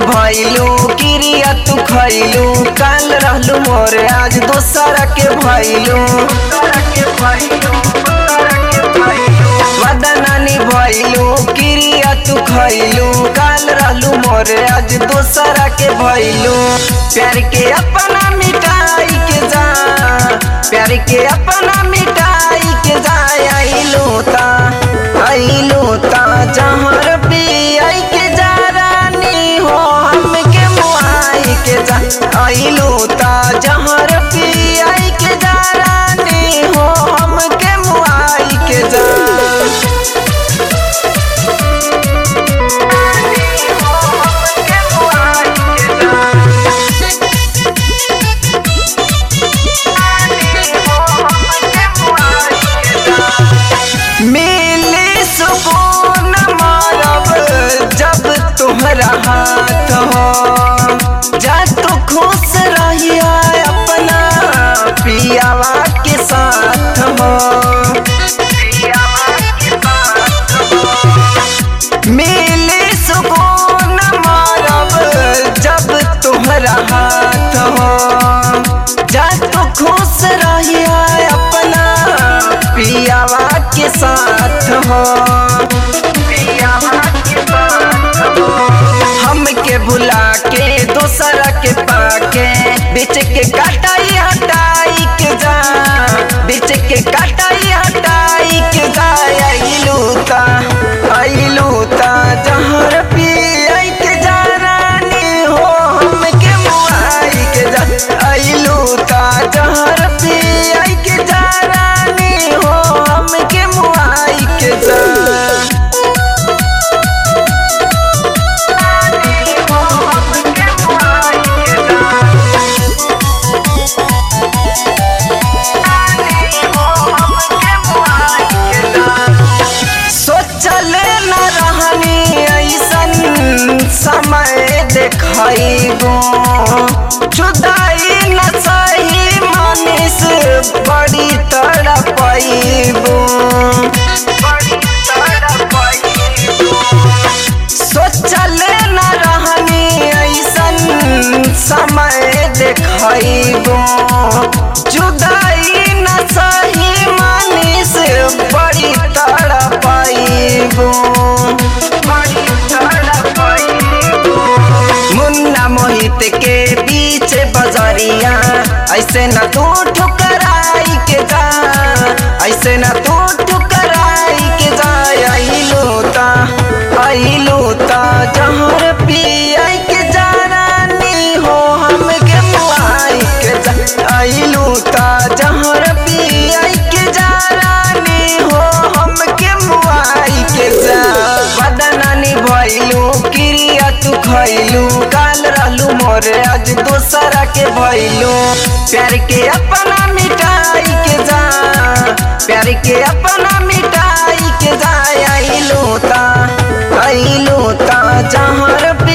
भइलू किरिया तू खइलू काल रहलू मोरे आज दोसरा के भइलू वादा नानी भइलू किरिया तू खइलू काल रहलू मोरे आज दोसरा के भइलू प्यार के अपना मिटाई के जा प्यार के अपना मिटाई के जा आइलू ता जहर पियाई के जा रानी हो हमके मुआई के जा आइलू ता जहर पियाई के जा रानी हो हमके मुआई के जा मिली सुकून मारब जब तुम्हारा हाथ हो जा तू खुश रहिया अपना पियावा के साथ हो मिली सुकून मारब जब तुम्हारा हाथ हो जा तू खुश रहिया अपना पियावा के साथ हो हमके भुला के दोसरा के पाके बीच के काटाई हटाई के जा बीच के काटाई हटाई के जा आइलू ता जहर पियाई के जा रानी हो हमके मुआई के जा आइलू ता जहर पियाई के जा रानी हो हमके मुआई के जा सोचले न रहनी ऐसन समय देखइबो जुदाई न सही मनीष बड़ी तड़पइबो सोचले न रहनी ऐसन समय देखइबो जुदाई न सही मनीष बड़ी तड़पइबो मुन्ना मोहित के बीच बजरिया ऐसे न तू ठुकराई के जा ऐसे न तू ठुकराई के जा आइलू ता जहर पियाई के जा रानी हो हमके मुआई के जा आइलू ता जहर पियाई के जा रानी हो हमके मुआई के जा वादा नानी भइलू किरिया तू खइलू काल रहलू मोरे आज दोसरा के भइलू प्यार के अपना मिटाई के जा प्यार के अपना मिटाई के जा आइलू ता जहर